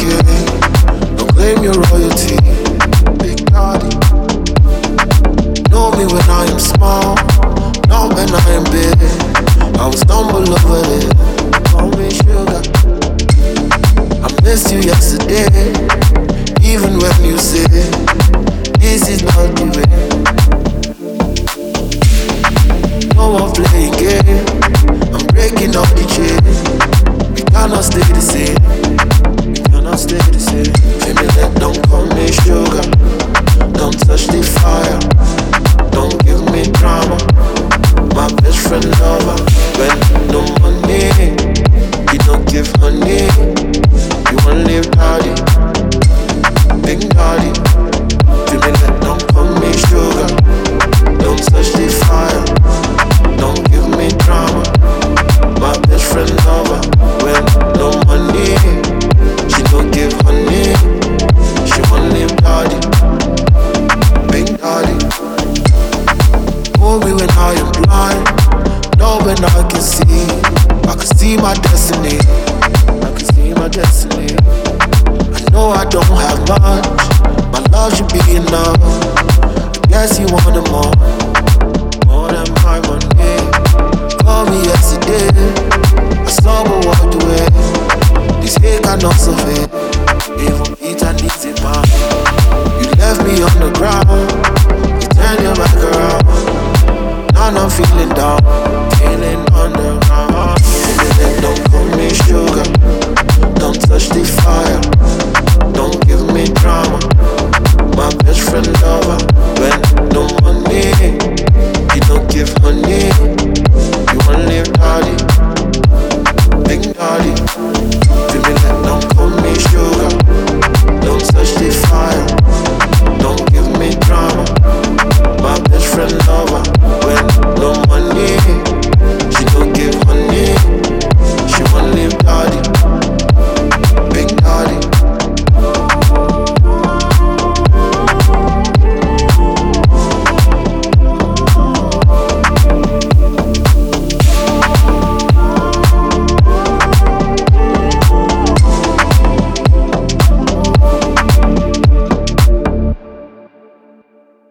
king. Don't claim your royalty. Big daddy. Know me when I am small, not when I am big. I will stumble over it. Call me sugar. I missed you yesterday, even when you say this is not the way. No one playing game. I'm breaking all the chains. We cannot stay the same. We cannot stay the same. Baby, don't call me sugar. Don't touch the fire. Don't give me drama. My best friend lover. When no money, you don't give honey. You wanna live daddy, big daddy. Baby, don't call me sugar. Don't touch the fire. Don't give me drama. My best friend lover. When no money, she don't give honey. She wanna live daddy, big daddy. Hold me when I am blind. Know when I can see. I can see my destiny. I can see my destiny. I know I don't have much. My love should be enough. I guess you want it more. More than my money. Call me yesterday. I saw but walked away. This hate cannot survive. Even Peter needs it, man. You left me on the ground. You turned your back around. Now I'm feeling down. Feeling underground. Don't call me sugar. Don't touch the fire.